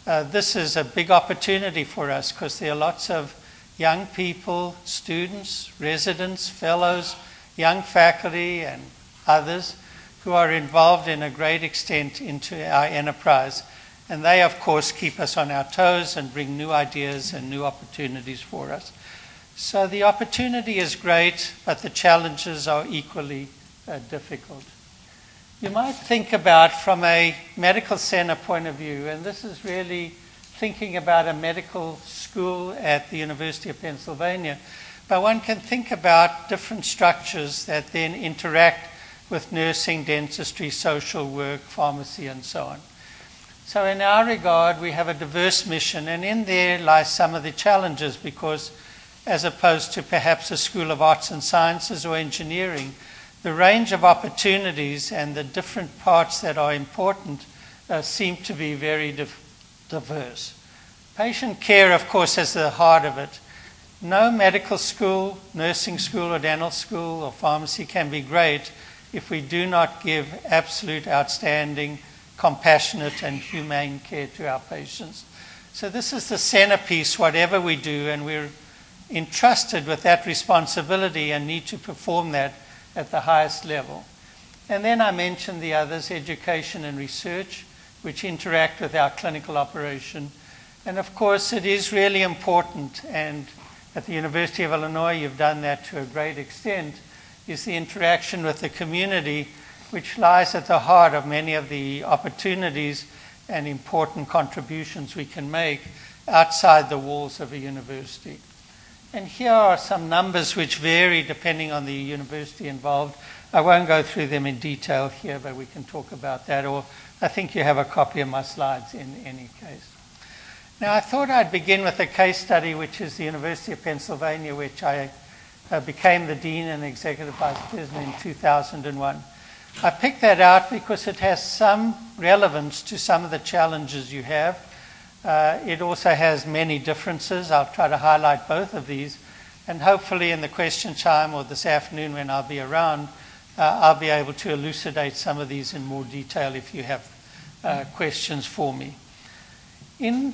this is a big opportunity for us because there are lots of young people, students, residents, fellows, young faculty and others who are involved in a great extent into our enterprise. And they, of course, keep us on our toes and bring new ideas and new opportunities for us. So the opportunity is great, but the challenges are equally difficult. You might think about from a medical center point of view, and this is really thinking about a medical school at the University of Pennsylvania, but one can think about different structures that then interact with nursing, dentistry, social work, pharmacy, and so on. So in our regard, we have a diverse mission, and in there lies some of the challenges because as opposed to perhaps a School of Arts and Sciences or engineering, the range of opportunities and the different parts that are important seem to be very diverse. Patient care, of course, is the heart of it. No medical school, nursing school, or dental school, or pharmacy can be great if we do not give absolute, outstanding, compassionate, and humane care to our patients. So this is the centerpiece, whatever we do, and we're entrusted with that responsibility and need to perform that at the highest level. And then I mentioned the others, education and research, which interact with our clinical operation. And of course, it is really important, and at the University of Illinois, you've done that to a great extent, is the interaction with the community, which lies at the heart of many of the opportunities and important contributions we can make outside the walls of a university. And here are some numbers which vary depending on the university involved. I won't go through them in detail here, but we can talk about that, or I think you have a copy of my slides in any case. Now, I thought I'd begin with a case study, which is the University of Pennsylvania, which I became the Dean and Executive Vice President in 2001. I picked that out because it has some relevance to some of the challenges you have. It also has many differences. I'll try to highlight both of these, and hopefully in the question time or this afternoon when I'll be around, I'll be able to elucidate some of these in more detail if you have questions for me. In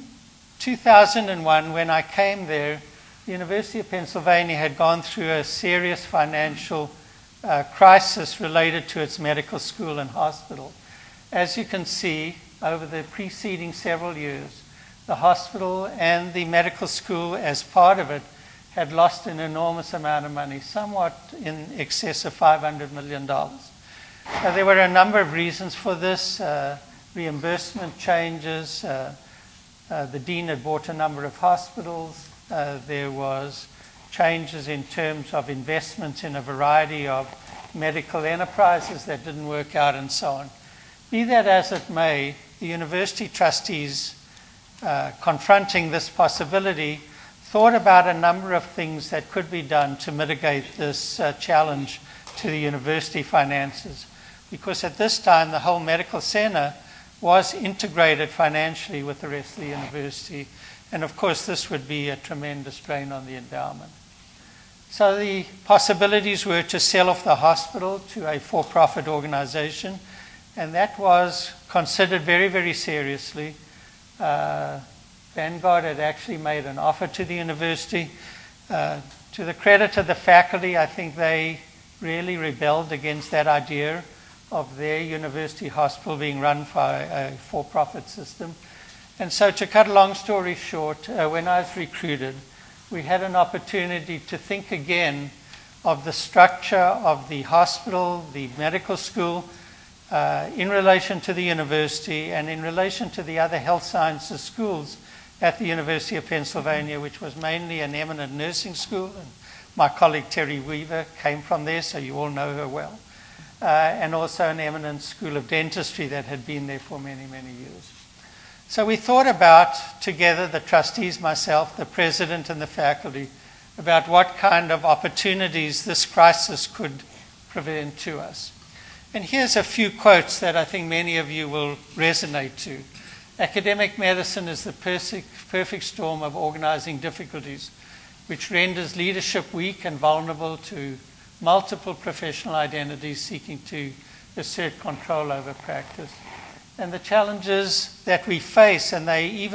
2001, when I came there, the University of Pennsylvania had gone through a serious financial crisis related to its medical school and hospital. As you can see, over the preceding several years, the hospital and the medical school, as part of it, had lost an enormous amount of money, somewhat in excess of $500 million. There were a number of reasons for this, reimbursement changes, the dean had bought a number of hospitals, there was changes in terms of investments in a variety of medical enterprises that didn't work out, and so on. Be that as it may, the university trustees confronting this possibility thought about a number of things that could be done to mitigate this challenge to the university finances. Because at this time, the whole medical center was integrated financially with the rest of the university. And of course, this would be a tremendous strain on the endowment. So the possibilities were to sell off the hospital to a for-profit organization, and that was considered very, very seriously. Vanguard had actually made an offer to the university. To the credit of the faculty, I think they really rebelled against that idea of their university hospital being run by a for-profit system. And so to cut a long story short, when I was recruited, we had an opportunity to think again of the structure of the hospital, the medical school, in relation to the university and in relation to the other health sciences schools at the University of Pennsylvania, which was mainly an eminent nursing school. And my colleague Terry Weaver came from there, so you all know her well. And also an eminent school of dentistry that had been there for many, many years. So we thought about, together, the trustees, myself, the president, and the faculty, about what kind of opportunities this crisis could present to us. And here's a few quotes that I think many of you will resonate to. Academic medicine is the perfect storm of organizing difficulties, which renders leadership weak and vulnerable to multiple professional identities seeking to assert control over practice. And the challenges that we face, and they even